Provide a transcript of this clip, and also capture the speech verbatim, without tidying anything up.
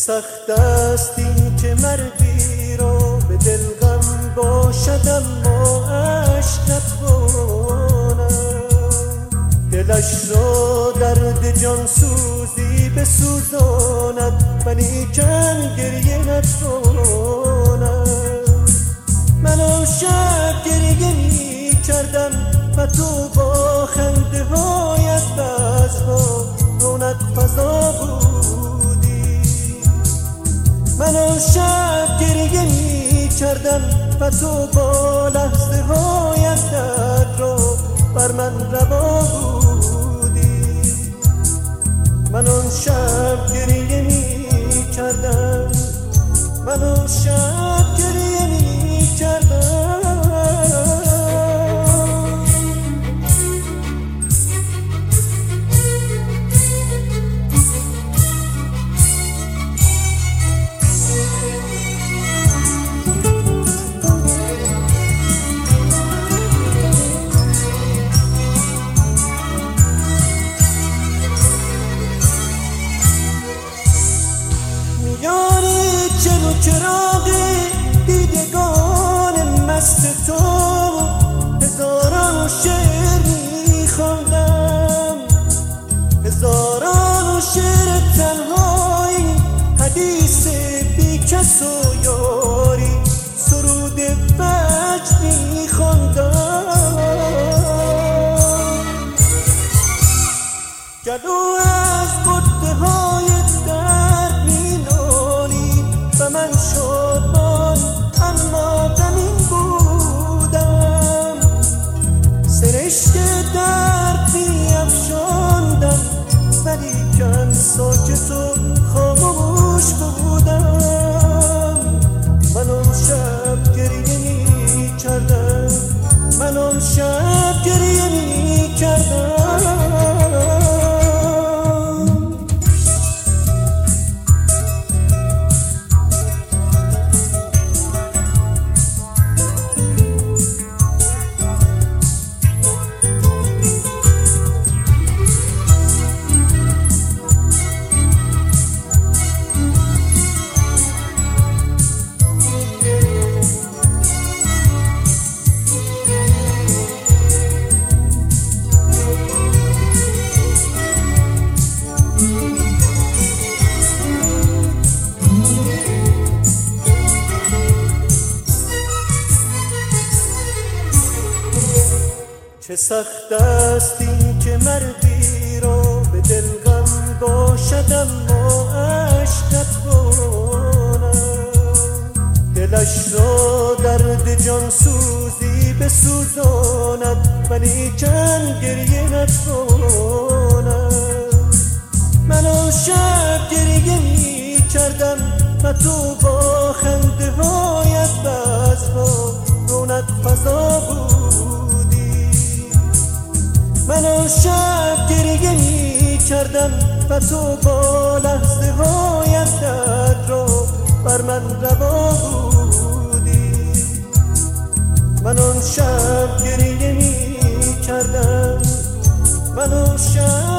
سخت است این که مردی را به دل غم باشد اما عشق نتواند، دلش را درد جان سوزی بسوزاند ولیکن گریه نتواند. من آن شب گریه می کردم و تو با خنده هایت بزها رونق فضا بودی. من آن شب گریه می کردم و تو با لحظه هایت درد را بر من روا بودی. من آن شب گریه می کردم، من آن شب گریه می کردم. میانی چلو چراغ دیدگان مست تو هزاران شعر میخواندم، هزاران شعر تنهایی حدیث بی کس و یاری سرود وجد میخواندم. گلو از بطه های درد مینالید و من شادمان اما غمین بودم. سرشت درد میافشاندم ولیکن ساکت و خاموش بودم. من آن شب گریه می کردم، من آن شب گریه می کردم. چه سخت است این که مردی را به دل غم باشد اما عشق نتواند، دلش را درد جان سوزی بسوزاند ولیکن گریه نتواند. من آن شب گریه می کردم و تو با خنده هایت بزها رونق فضا بودی. من آن شب گریه می کردم و تو با لحظه هایت درد را بر من روا بودی. من آن شب گریه می کردم، من آن شب